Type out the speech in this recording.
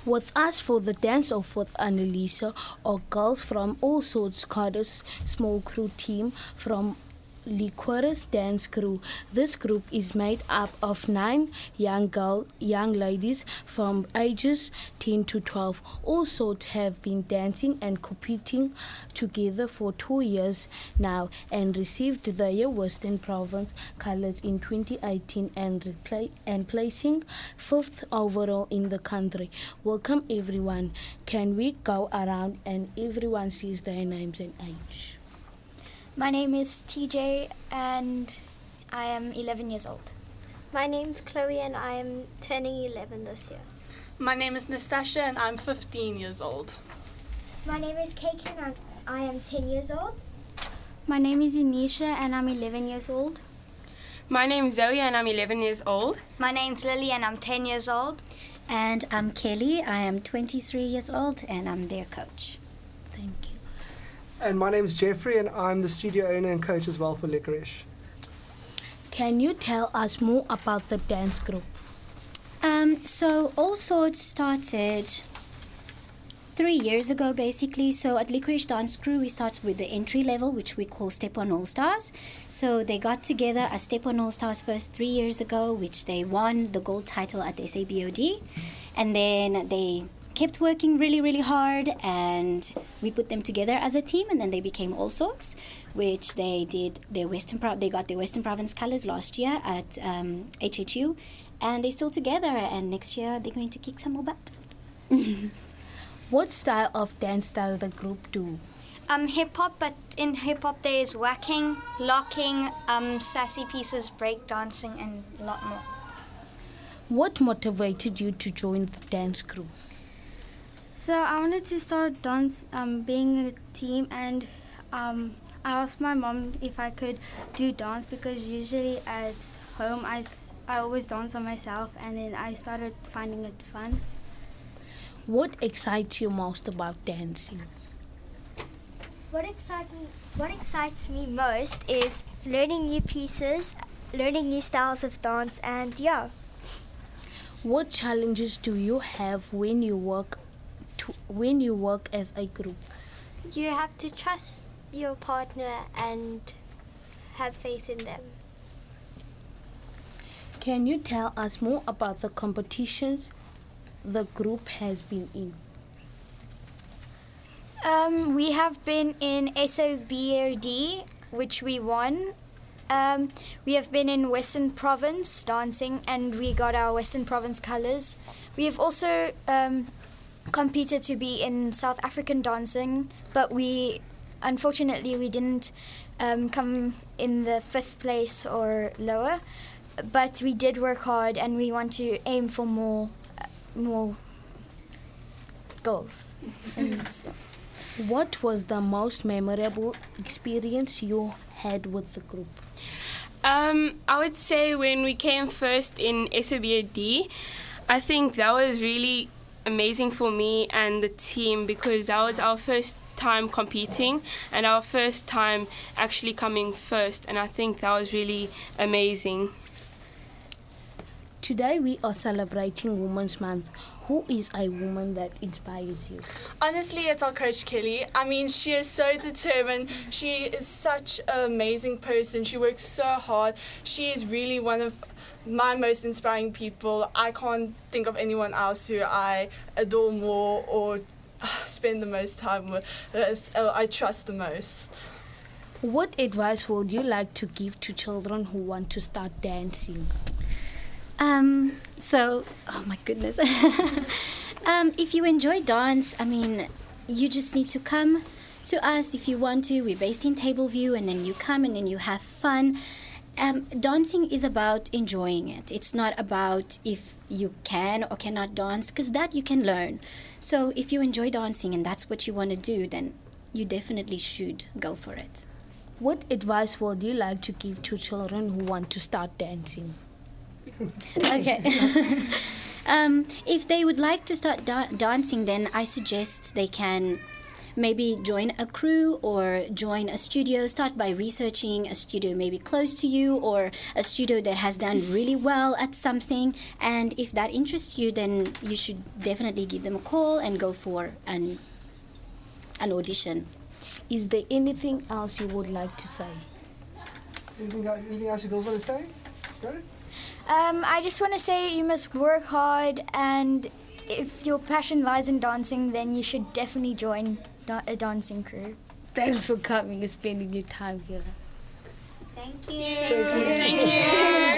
With us for the dance-off with Annalisa are girls from All Sorts Carter's small crew team from Liquorous Dance Crew. This group is made up of 9 young ladies from ages 10 to 12. All Sorts have been dancing and competing together for 2 years now and received the Western Province colours in 2018 and placing 5th overall in the country. Welcome everyone. Can we go around and everyone says their names and age? My name is TJ and I am 11 years old. My name's Chloe and I am turning 11 this year. My name is Nastasha and I'm 15 years old. My name is Keiki and I am 10 years old. My name is Anisha and I'm 11 years old. My name's Zoe and I'm 11 years old. My name's Lily and I'm 10 years old. And I'm Kelly, I am 23 years old and I'm their coach. Thank you. And my name is Jeffrey and I'm the studio owner and coach as well for Licorice. Can you tell us more about the dance group? So All Sorts started 3 years ago basically. So at Licorice Dance Crew we started with the entry level, which we call Step On All Stars. So they got together as Step On All Stars first 3 years ago, which they won the gold title at the SABOD. And then they kept working really, really hard, and we put them together as a team, and then they became All Sorts, which they did their they got their Western Province colours last year at HHU, and they're still together, and next year they're going to kick some more butt. What style of dance does the group do? Hip-hop, but in hip-hop there is whacking, locking, sassy pieces, break dancing, and a lot more. What motivated you to join the dance crew? So I wanted to start being in a team, and I asked my mom if I could do dance because usually at home I always dance on myself, and then I started finding it fun. What excites you most about dancing? What excites me most is learning new pieces, learning new styles of dance, and yeah. What challenges do you have when you work as a group? You have to trust your partner and have faith in them. Can you tell us more about the competitions the group has been in? We have been in SOBOD, which we won. We have been in Western Province dancing, and we got our Western Province colours. We have also competed to be in South African dancing, but unfortunately we didn't come in the 5th place or lower. But we did work hard, and we want to aim for more goals. And so. What was the most memorable experience you had with the group? I would say when we came first in SOBOD, I think that was really amazing for me and the team because that was our first time competing and our first time actually coming first, and I think that was really amazing. Today we are celebrating Women's Month. Who is a woman that inspires you? Honestly, it's our coach Kelly. I mean, she is so determined. She is such an amazing person. She works so hard. She is really one of my most inspiring people. I can't think of anyone else who I adore more or spend the most time with, I trust the most. What advice would you like to give to children who want to start dancing? Oh my goodness. If you enjoy dance, I mean, you just need to come to us if you want to. We're based in Tableview, and then you come and then you have fun. Dancing is about enjoying it. It's not about if you can or cannot dance, because that you can learn. So if you enjoy dancing and that's what you want to do, then you definitely should go for it. What advice would you like to give to children who want to start dancing? Okay. If they would like to start dancing, then I suggest they can maybe join a crew or join a studio. Start by researching a studio maybe close to you or a studio that has done really well at something. And if that interests you, then you should definitely give them a call and go for an audition. Is there anything else you would like to say? Anything else you girls want to say? Go. I just want to say you must work hard, and if your passion lies in dancing, then you should definitely join a dancing crew. Thanks for coming and spending your time here. Thank you. Thank you. Thank you.